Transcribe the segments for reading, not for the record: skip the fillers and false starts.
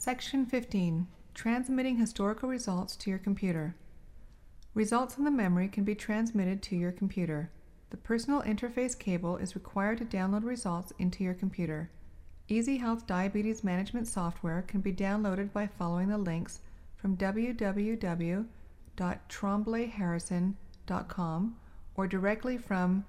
Section 15. Transmitting historical results to your computer. Results in the memory can be transmitted to your computer. The personal interface cable is required to download results into your computer. EasyHealth Diabetes Management software can be downloaded by following the links from www.tremblayharrison.com or directly from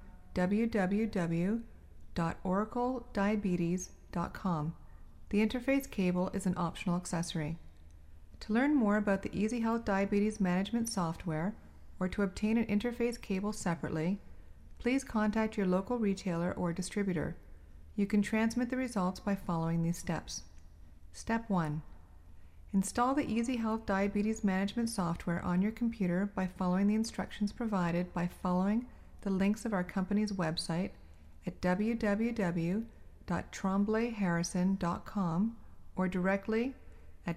www.oraclediabetes.com. The interface cable is an optional accessory. To learn more about the EasyHealth Diabetes Management software or to obtain an interface cable separately, please contact your local retailer or distributor. You can transmit the results by following these steps. Step 1. Install the EasyHealth Diabetes Management software on your computer by following the instructions provided by following the links of our company's website at www.tremblayharrison.com or directly at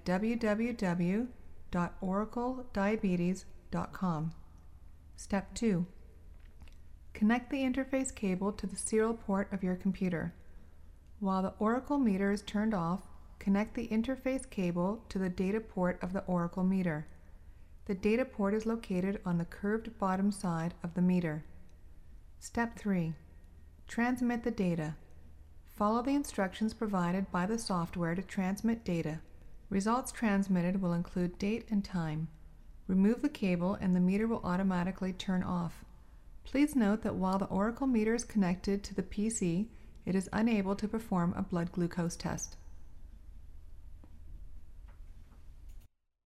www.oraclediabetes.com. Step 2. Connect the interface cable to the serial port of your computer. While the Oracle meter is turned off, connect the interface cable to the data port of the Oracle meter. The data port is located on the curved bottom side of the meter. Step 3. Transmit the data. Follow the instructions provided by the software to transmit data. Results transmitted will include date and time. Remove the cable and the meter will automatically turn off. Please note that while the Oracle meter is connected to the PC, it is unable to perform a blood glucose test.